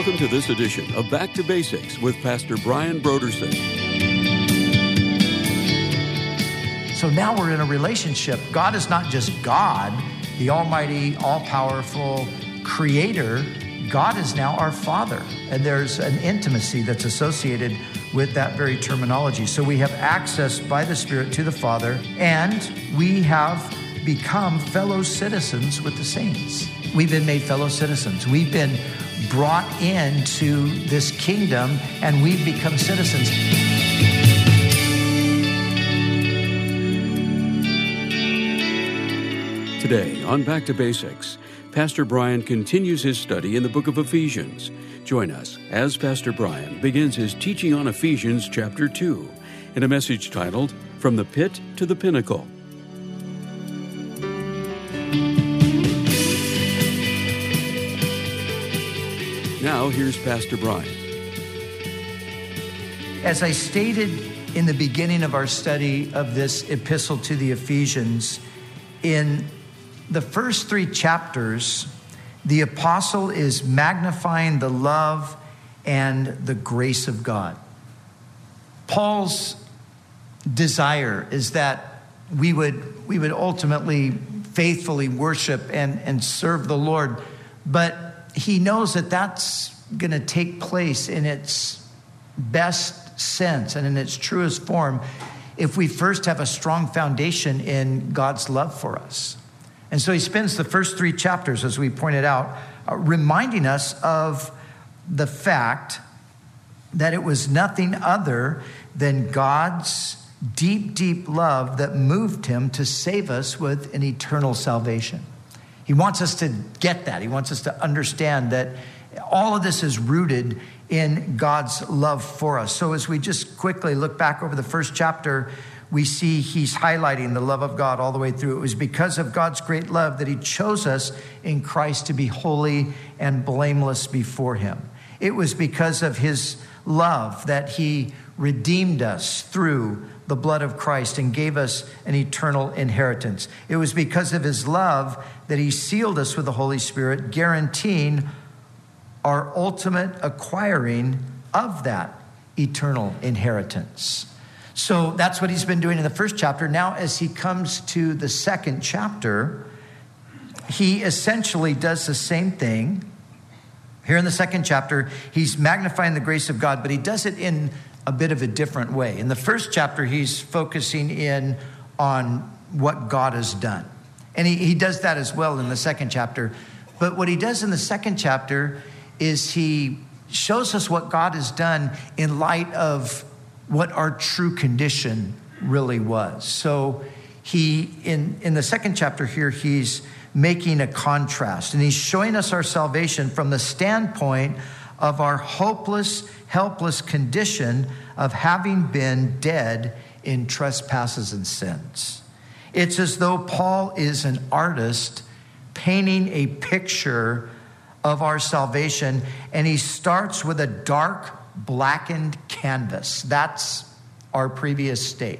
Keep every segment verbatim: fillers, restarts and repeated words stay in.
Welcome to this edition of Back to Basics with Pastor Brian Brodersen. So now we're in a relationship. God is not just God, the almighty, all-powerful creator. God is now our Father. And there's an intimacy that's associated with that very terminology. So we have access by the Spirit to the Father, and we have become fellow citizens with the saints. We've been made fellow citizens. We've been brought into this kingdom, and we've become citizens. Today on Back to Basics, Pastor Brian continues his study in the book of Ephesians. Join us as Pastor Brian begins his teaching on Ephesians chapter two in a message titled, From the Pit to the Pinnacle. Now, here's Pastor Brian. As I stated in the beginning of our study of this epistle to the Ephesians, in the first three chapters, the apostle is magnifying the love and the grace of God. Paul's desire is that we would, we would ultimately faithfully worship and, and serve the Lord, but he knows that that's going to take place in its best sense and in its truest form if we first have a strong foundation in God's love for us. And so he spends the first three chapters, as we pointed out, uh, reminding us of the fact that it was nothing other than God's deep, deep love that moved him to save us with an eternal salvation. He wants us to get that. He wants us to understand that all of this is rooted in God's love for us. So as we just quickly look back over the first chapter, we see he's highlighting the love of God all the way through. It was because of God's great love that he chose us in Christ to be holy and blameless before him. It was because of his love that he redeemed us through the blood of Christ and gave us an eternal inheritance. It was because of his love that he sealed us with the Holy Spirit, guaranteeing our ultimate acquiring of that eternal inheritance. So that's what he's been doing in the first chapter. Now, as he comes to the second chapter, he essentially does the same thing. Here in the second chapter, he's magnifying the grace of God, but he does it in a bit of a different way. In the first chapter, he's focusing in on what God has done. And he, he does that as well in the second chapter. But what he does in the second chapter is he shows us what God has done in light of what our true condition really was. So he, in, in the second chapter here, he's making a contrast, and he's showing us our salvation from the standpoint of our hopeless, helpless condition of having been dead in trespasses and sins. It's as though Paul is an artist painting a picture of our salvation, and he starts with a dark, blackened canvas. That's our previous state.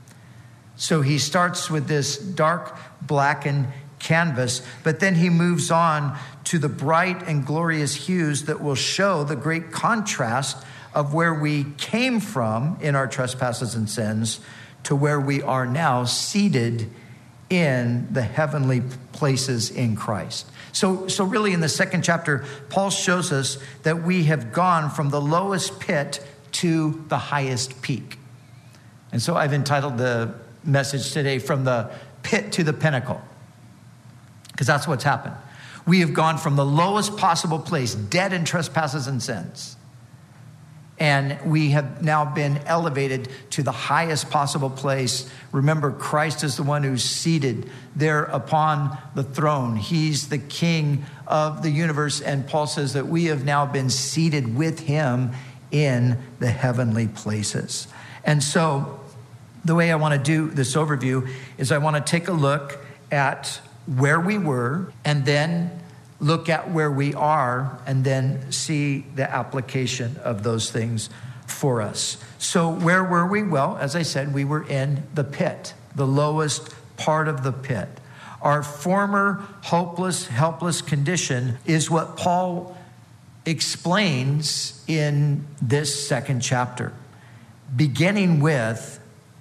So he starts with this dark, blackened canvas, but then he moves on to the bright and glorious hues that will show the great contrast of where we came from in our trespasses and sins to where we are now seated in the heavenly places in Christ. So, so really in the second chapter, Paul shows us that we have gone from the lowest pit to the highest peak. And so I've entitled the message today, From the Pit to the Pinnacle, because that's what's happened. We have gone from the lowest possible place, dead in trespasses and sins, and we have now been elevated to the highest possible place. Remember, Christ is the one who's seated there upon the throne. He's the King of the universe, and Paul says that we have now been seated with him in the heavenly places. And so the way I want to do this overview is I want to take a look at where we were, and then look at where we are, and then see the application of those things for us. So where were we? Well, as I said, we were in the pit, the lowest part of the pit. Our former hopeless, helpless condition is what Paul explains in this second chapter, beginning with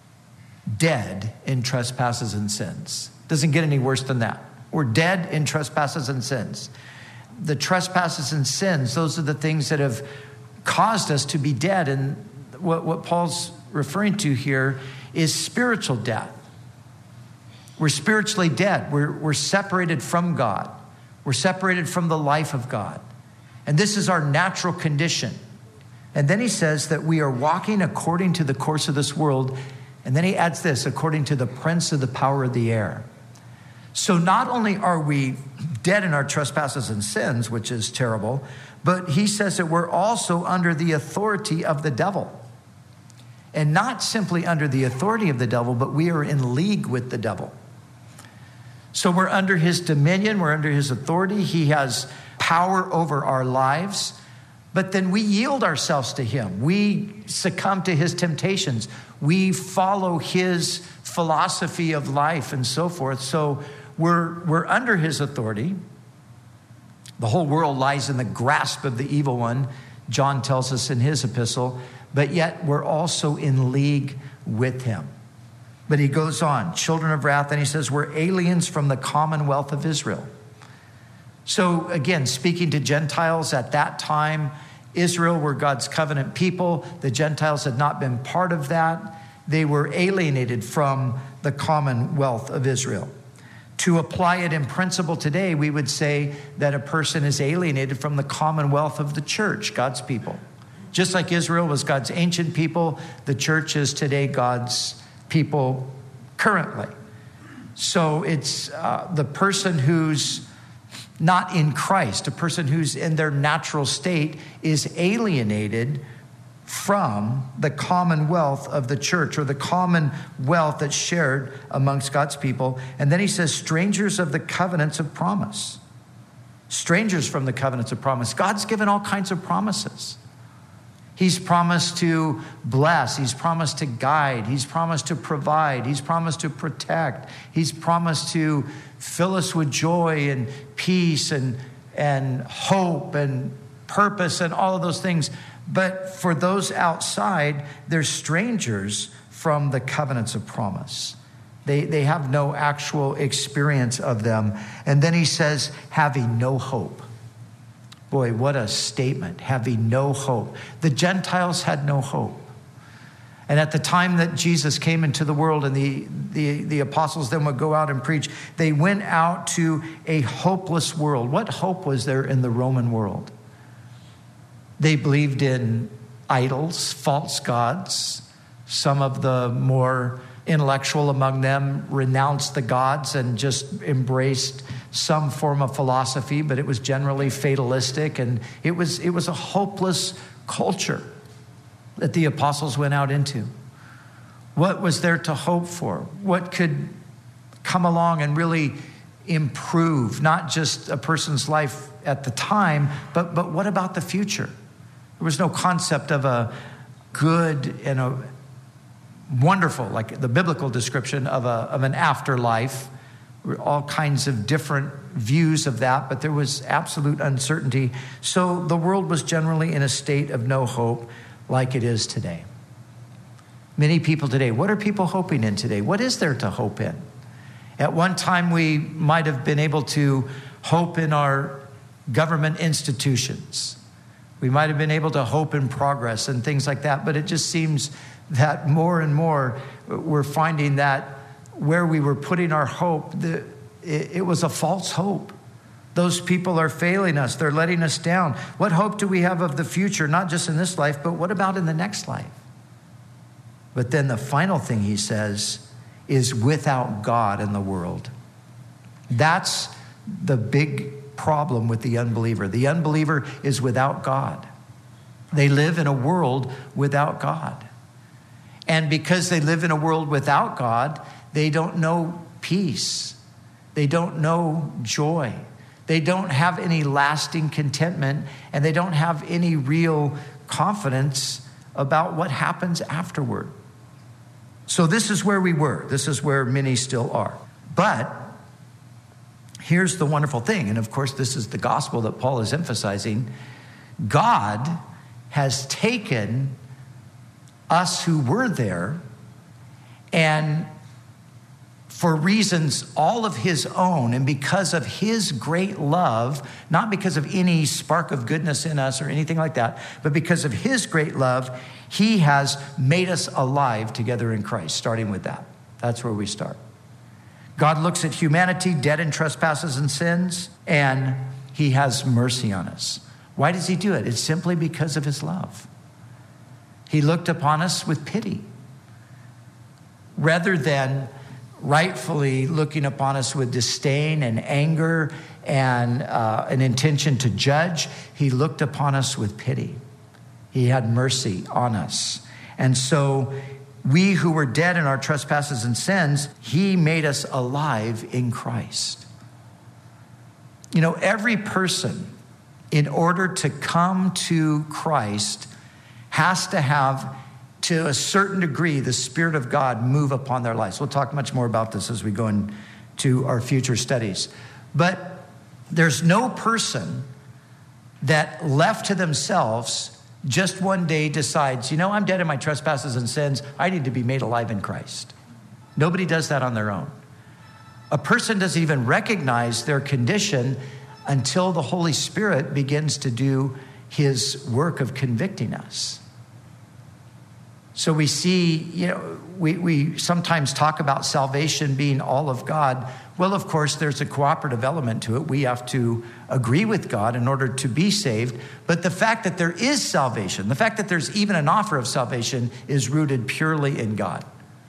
dead in trespasses and sins. Doesn't get any worse than that. We're dead in trespasses and sins. The trespasses and sins, those are the things that have caused us to be dead. And what, what Paul's referring to here is spiritual death. We're spiritually dead. We're, we're separated from God. We're separated from the life of God. And this is our natural condition. And then he says that we are walking according to the course of this world. And then he adds this, according to the prince of the power of the air. So not only are we dead in our trespasses and sins, which is terrible, but he says that we're also under the authority of the devil. And not simply under the authority of the devil, but we are in league with the devil. So we're under his dominion, we're under his authority. He has power over our lives, but then we yield ourselves to him. We succumb to his temptations. We follow his philosophy of life and so forth. So we're, we're under his authority. The whole world lies in the grasp of the evil one, John tells us in his epistle, but yet we're also in league with him. But he goes on, children of wrath, and he says, we're aliens from the commonwealth of Israel. So again, speaking to Gentiles at that time, Israel were God's covenant people. The Gentiles had not been part of that. They were alienated from the commonwealth of Israel. To apply it in principle today, we would say that a person is alienated from the commonwealth of the church, God's people. Just like Israel was God's ancient people, the church is today God's people currently. So it's uh, the person who's not in Christ, a person who's in their natural state is alienated from the commonwealth of the church, or the commonwealth that's shared amongst God's people. And then he says, strangers of the covenants of promise. Strangers from the covenants of promise. God's given all kinds of promises. He's promised to bless. He's promised to guide. He's promised to provide. He's promised to protect. He's promised to fill us with joy and peace and, and hope and purpose and all of those things. But for those outside, they're strangers from the covenants of promise. They, they have no actual experience of them. And then he says, having no hope. Boy, what a statement, having no hope. The Gentiles had no hope. And at the time that Jesus came into the world and the, the, the apostles then would go out and preach, they went out to a hopeless world. What hope was there in the Roman world? They believed in idols, false gods. Some of the more intellectual among them renounced the gods and just embraced some form of philosophy, but it was generally fatalistic, and it was it was a hopeless culture that the apostles went out into. What was there to hope for? What could come along and really improve not just a person's life at the time, but but what about the future? There was no concept of a good and a wonderful, like the biblical description of a of an afterlife. All kinds of different views of that, but there was absolute uncertainty. So the world was generally in a state of no hope, like it is today. Many people today, what are people hoping in today? What is there to hope in? At one time, we might have been able to hope in our government institutions. We might have been able to hope in progress and things like that, but it just seems that more and more we're finding that where we were putting our hope, the, it, it was a false hope. Those people are failing us. They're letting us down. What hope do we have of the future, not just in this life, but what about in the next life? But then the final thing he says is without God in the world. That's the big problem with the unbeliever. The unbeliever is without God. They live in a world without God. And because they live in a world without God, they don't know peace. They don't know joy. They don't have any lasting contentment, and they don't have any real confidence about what happens afterward. So this is where we were. This is where many still are. But here's the wonderful thing, and of course this is the gospel that Paul is emphasizing. God has taken us who were there, and for reasons all of his own, and because of his great love, not because of any spark of goodness in us or anything like that, but because of his great love, he has made us alive together in Christ, starting with that. That's where we start. God looks at humanity, dead in trespasses and sins, and he has mercy on us. Why does he do it? It's simply because of his love. He looked upon us with pity, rather than rightfully looking upon us with disdain and anger and uh, an intention to judge. He looked upon us with pity. He had mercy on us. And so we who were dead in our trespasses and sins, he made us alive in Christ. You know, every person, in order to come to Christ, has to have, to a certain degree, the Spirit of God move upon their lives. We'll talk much more about this as we go into our future studies. But there's no person that left to themselves just one day decides, you know, I'm dead in my trespasses and sins. I need to be made alive in Christ. Nobody does that on their own. A person doesn't even recognize their condition until the Holy Spirit begins to do his work of convicting us. So we see, you know, we, we sometimes talk about salvation being all of God. Well, of course, there's a cooperative element to it. We have to agree with God in order to be saved. But the fact that there is salvation, the fact that there's even an offer of salvation, is rooted purely in God.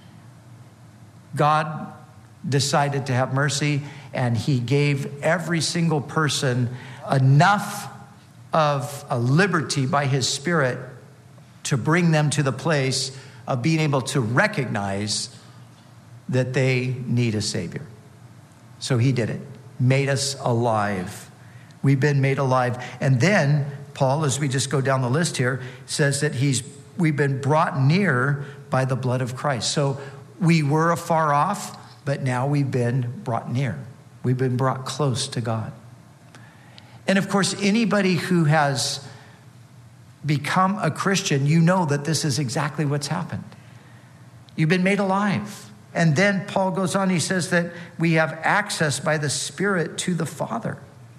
God decided to have mercy, and he gave every single person enough of a liberty by his Spirit to bring them to the place of being able to recognize that they need a Savior. So he did it, made us alive. We've been made alive. And then Paul, as we just go down the list here, says that he's we've been brought near by the blood of Christ. So we were afar off, but now we've been brought near. We've been brought close to God. And of course, anybody who has become a Christian, you know that this is exactly what's happened. You've been made alive. And then Paul goes on, he says that we have access by the Spirit to the Father.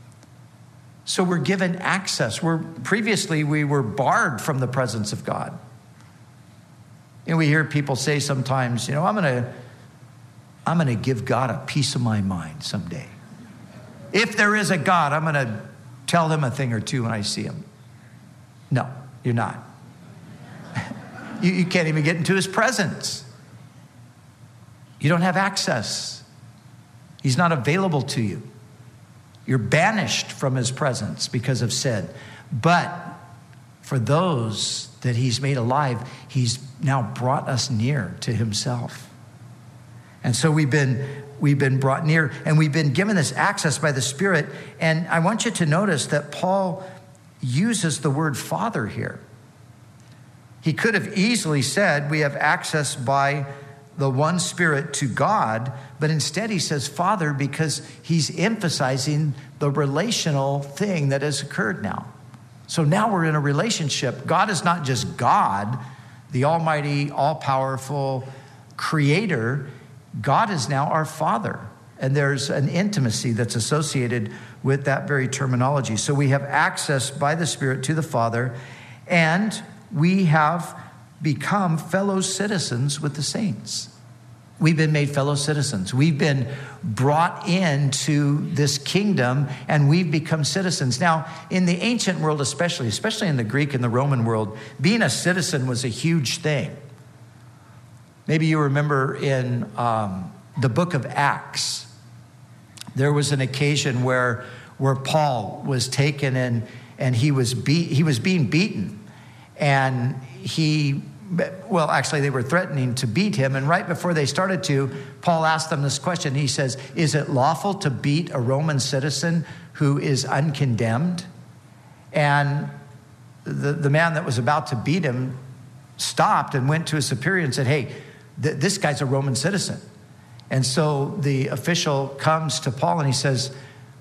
So we're given access. We're previously we were barred from the presence of God. And we hear people say sometimes, you know, I'm going to I'm going to give God a piece of my mind someday. If there is a God, I'm going to tell him a thing or two when I see him. No, you're not. you, you can't even get into his presence. You don't have access. He's not available to you. You're banished from his presence because of sin. But for those that he's made alive, he's now brought us near to himself. And so we've been we've been brought near, and we've been given this access by the Spirit. And I want you to notice that Paul uses the word Father here. He could have easily said we have access by the one Spirit to God, but instead he says Father because he's emphasizing the relational thing that has occurred now. So now we're in a relationship. God is not just God, the almighty, all-powerful creator. God is now our Father. And there's an intimacy that's associated with that very terminology. So we have access by the Spirit to the Father, and we have become fellow citizens with the saints. We've been made fellow citizens. We've been brought into this kingdom, and we've become citizens. Now, in the ancient world especially, especially in the Greek and the Roman world, being a citizen was a huge thing. Maybe you remember in um, the book of Acts, there was an occasion where, where Paul was taken and, and he was beat, he was being beaten. And he, well, actually they were threatening to beat him. And right before they started to, Paul asked them this question. He says, is it lawful to beat a Roman citizen who is uncondemned? And the, the man that was about to beat him stopped and went to his superior and said, hey, th- this guy's a Roman citizen. And so the official comes to Paul and he says,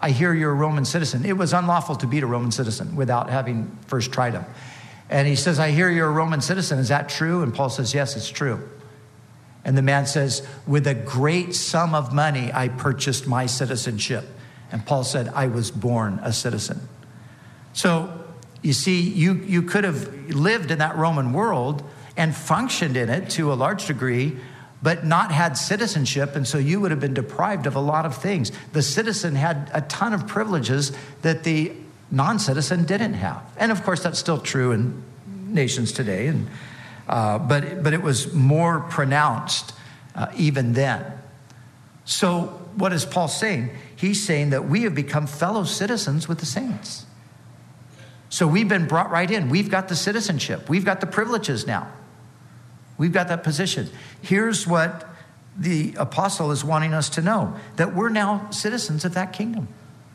I hear you're a Roman citizen. It was unlawful to beat a Roman citizen without having first tried him. And he says, I hear you're a Roman citizen. Is that true? And Paul says, yes, it's true. And the man says, with a great sum of money, I purchased my citizenship. And Paul said, I was born a citizen. So you see, you, you could have lived in that Roman world and functioned in it to a large degree, but not had citizenship, and so you would have been deprived of a lot of things. The citizen had a ton of privileges that the non-citizen didn't have. And of course, that's still true in nations today, and uh, but, but it was more pronounced uh, even then. So what is Paul saying? He's saying that we have become fellow citizens with the saints. So we've been brought right in. We've got the citizenship. We've got the privileges now. We've got that position. Here's what the apostle is wanting us to know, that we're now citizens of that kingdom.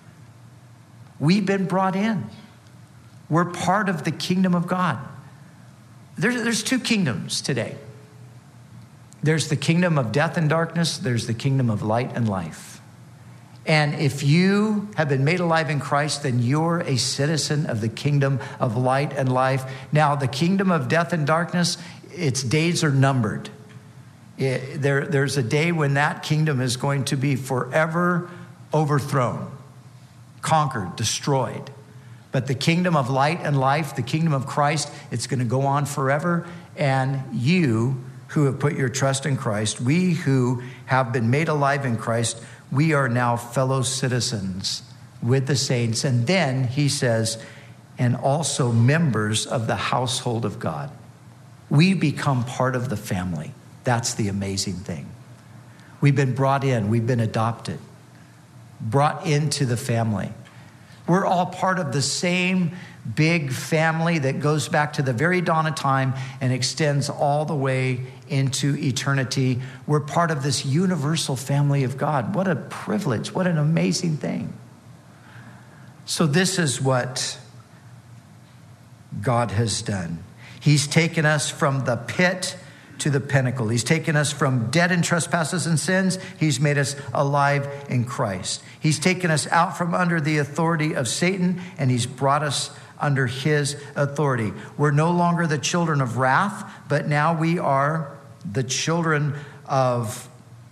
We've been brought in. We're part of the kingdom of God. There's, there's two kingdoms today. There's the kingdom of death and darkness. There's the kingdom of light and life. And if you have been made alive in Christ, then you're a citizen of the kingdom of light and life. Now, the kingdom of death and darkness, its days are numbered. It, there, there's a day when that kingdom is going to be forever overthrown, conquered, destroyed. But the kingdom of light and life, the kingdom of Christ, it's going to go on forever. And you who have put your trust in Christ, we who have been made alive in Christ, we are now fellow citizens with the saints. And then he says, and also members of the household of God. We become part of the family. That's the amazing thing. We've been brought in. We've been adopted, brought into the family. We're all part of the same big family that goes back to the very dawn of time and extends all the way into eternity. We're part of this universal family of God. What a privilege. What an amazing thing. So this is what God has done. He's taken us from the pit to the pinnacle. He's taken us from dead in trespasses and sins. He's made us alive in Christ. He's taken us out from under the authority of Satan, and he's brought us under his authority. We're no longer the children of wrath, but now we are the children of,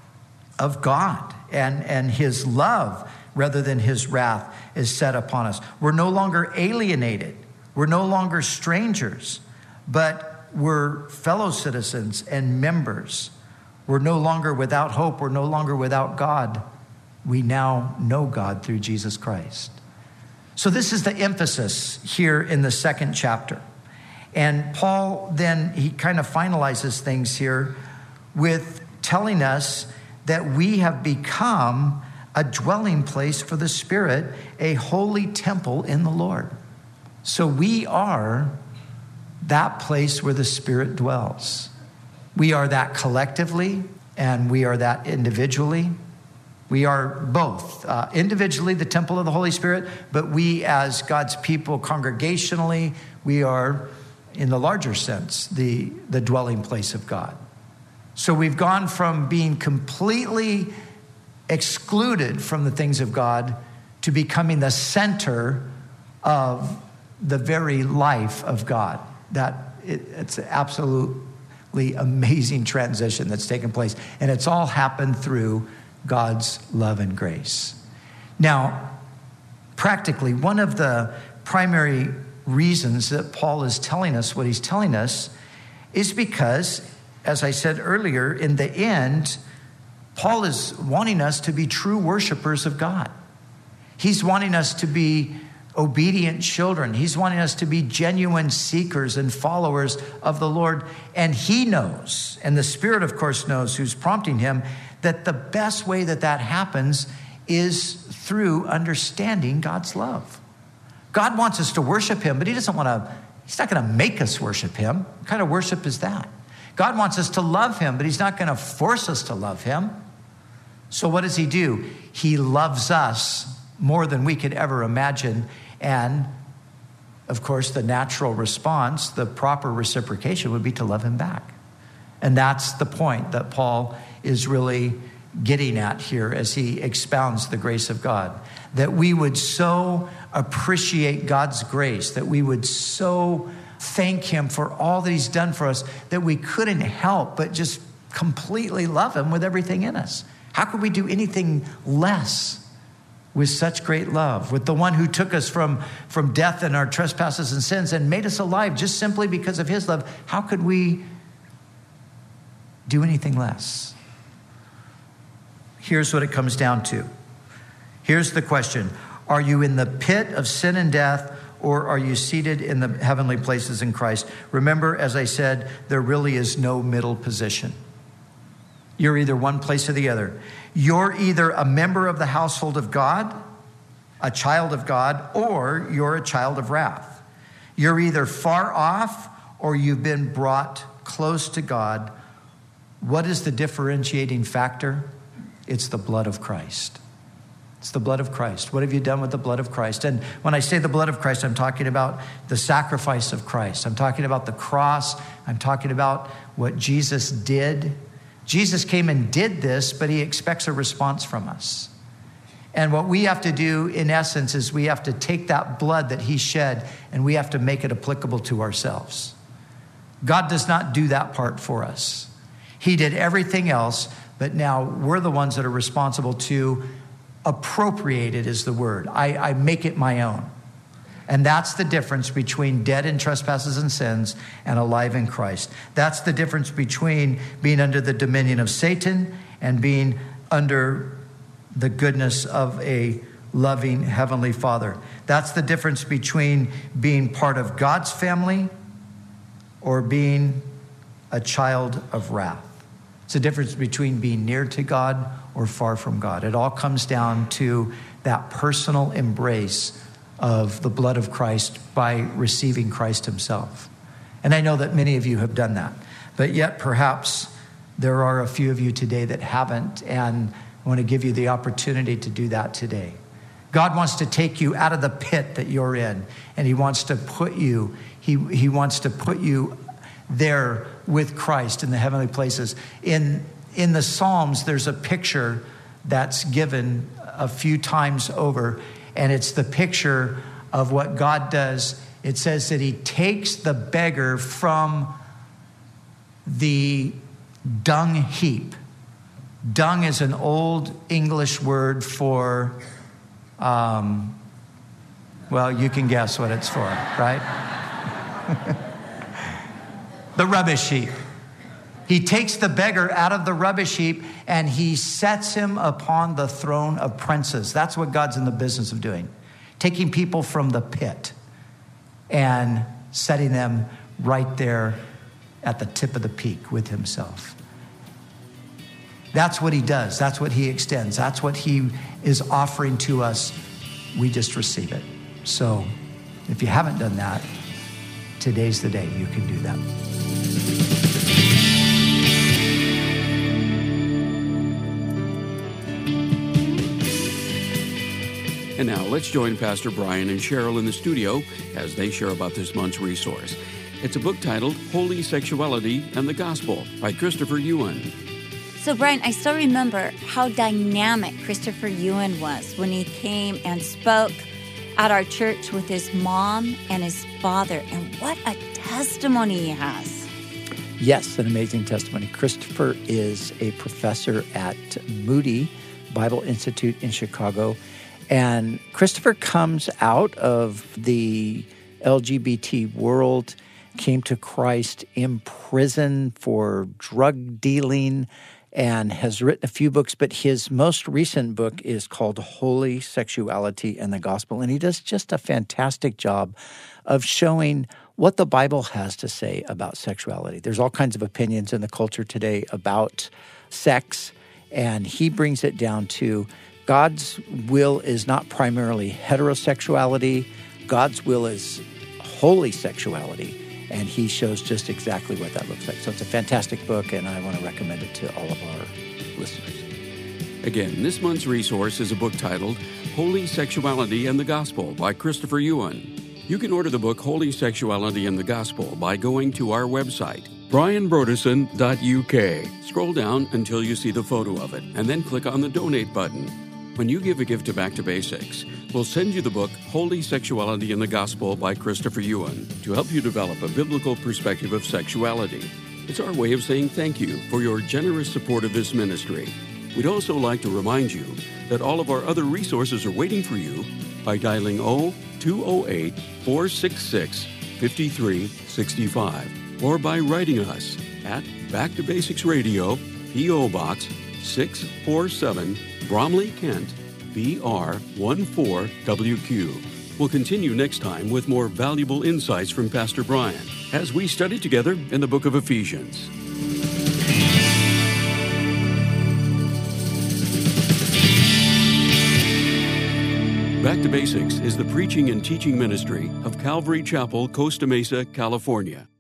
of God, and, and his love rather than his wrath is set upon us. We're no longer alienated. We're no longer strangers, but we're fellow citizens and members. We're no longer without hope. We're no longer without God. We now know God through Jesus Christ. So this is the emphasis here in the second chapter. And Paul then, he kind of finalizes things here with telling us that we have become a dwelling place for the Spirit, a holy temple in the Lord. So we are that place where the Spirit dwells. We are that collectively, and we are that individually. We are both uh, individually the temple of the Holy Spirit, but we as God's people congregationally, we are, in the larger sense, the, the dwelling place of God. So we've gone from being completely excluded from the things of God to becoming the center of the very life of God. That it, it's an absolutely amazing transition that's taken place. And it's all happened through God's love and grace. Now, practically, one of the primary reasons that Paul is telling us what he's telling us is because, as I said earlier, in the end, Paul is wanting us to be true worshipers of God. He's wanting us to be obedient children. He's wanting us to be genuine seekers and followers of the Lord. And he knows, and the Spirit, of course, knows, who's prompting him, that the best way that that happens is through understanding God's love. God wants us to worship him, but he doesn't want to, he's not going to make us worship him. What kind of worship is that? God wants us to love him, but he's not going to force us to love him. So what does he do? He loves us more than we could ever imagine. And of course, the natural response, the proper reciprocation would be to love him back. And that's the point that Paul is really getting at here as he expounds the grace of God. That we would so appreciate God's grace, that we would so thank him for all that he's done for us, that we couldn't help but just completely love him with everything in us. How could we do anything less with such great love, with the one who took us from, from death and our trespasses and sins and made us alive just simply because of his love? How could we do anything less? Here's what it comes down to. Here's the question. Are you in the pit of sin and death, or are you seated in the heavenly places in Christ? Remember, as I said, there really is no middle position. You're either one place or the other. You're either a member of the household of God, a child of God, or you're a child of wrath. You're either far off or you've been brought close to God. What is the differentiating factor? It's the blood of Christ. It's the blood of Christ. What have you done with the blood of Christ? And when I say the blood of Christ, I'm talking about the sacrifice of Christ. I'm talking about the cross. I'm talking about what Jesus did. Jesus came and did this, but he expects a response from us. And what we have to do, in essence, is we have to take that blood that he shed and we have to make it applicable to ourselves. God does not do that part for us. He did everything else, but now we're the ones that are responsible to appropriate it, is the word. I, I make it my own. And that's the difference between dead in trespasses and sins and alive in Christ. That's the difference between being under the dominion of Satan and being under the goodness of a loving heavenly Father. That's the difference between being part of God's family or being a child of wrath. It's the difference between being near to God or far from God. It all comes down to that personal embrace of the blood of Christ by receiving Christ himself. And I know that many of you have done that, but yet perhaps there are a few of you today that haven't, and I want to give you the opportunity to do that today. God wants to take you out of the pit that you're in, and he wants to put you, he, he wants to put you there with Christ in the heavenly places. In, in the Psalms, there's a picture that's given a few times over, and it's the picture of what God does. It says that he takes the beggar from the dung heap. Dung is an old English word for, um, well, you can guess what it's for, right? The rubbish heap. He takes the beggar out of the rubbish heap and he sets him upon the throne of princes. That's what God's in the business of doing. Taking people from the pit and setting them right there at the tip of the peak with himself. That's what he does. That's what he extends. That's what he is offering to us. We just receive it. So if you haven't done that, today's the day you can do that. And now let's join Pastor Brian and Cheryl in the studio as they share about this month's resource. It's a book titled Holy Sexuality and the Gospel by Christopher Yuan. So, Brian, I still remember how dynamic Christopher Yuan was when he came and spoke at our church with his mom and his father. And what a testimony he has. Yes, an amazing testimony. Christopher is a professor at Moody Bible Institute in Chicago. And Christopher comes out of the L G B T world, came to Christ in prison for drug dealing, and has written a few books, but his most recent book is called Holy Sexuality and the Gospel. And he does just a fantastic job of showing what the Bible has to say about sexuality. There's all kinds of opinions in the culture today about sex, and he brings it down to God's will is not primarily heterosexuality. God's will is holy sexuality. And he shows just exactly what that looks like. So it's a fantastic book, and I want to recommend it to all of our listeners. Again, this month's resource is a book titled Holy Sexuality and the Gospel by Christopher Yuan. You can order the book Holy Sexuality and the Gospel by going to our website, brian brodersen dot U K. Scroll down until you see the photo of it, and then click on the Donate button. When you give a gift to Back to Basics, we'll send you the book Holy Sexuality in the Gospel by Christopher Yuan to help you develop a biblical perspective of sexuality. It's our way of saying thank you for your generous support of this ministry. We'd also like to remind you that all of our other resources are waiting for you by dialing zero two zero eight, four six six, five three six five or by writing us at Back to Basics Radio, P O. Box six forty-seven, Bromley, Kent, B R one four W Q. We'll continue next time with more valuable insights from Pastor Brian as we study together in the book of Ephesians. Back to Basics is the preaching and teaching ministry of Calvary Chapel, Costa Mesa, California.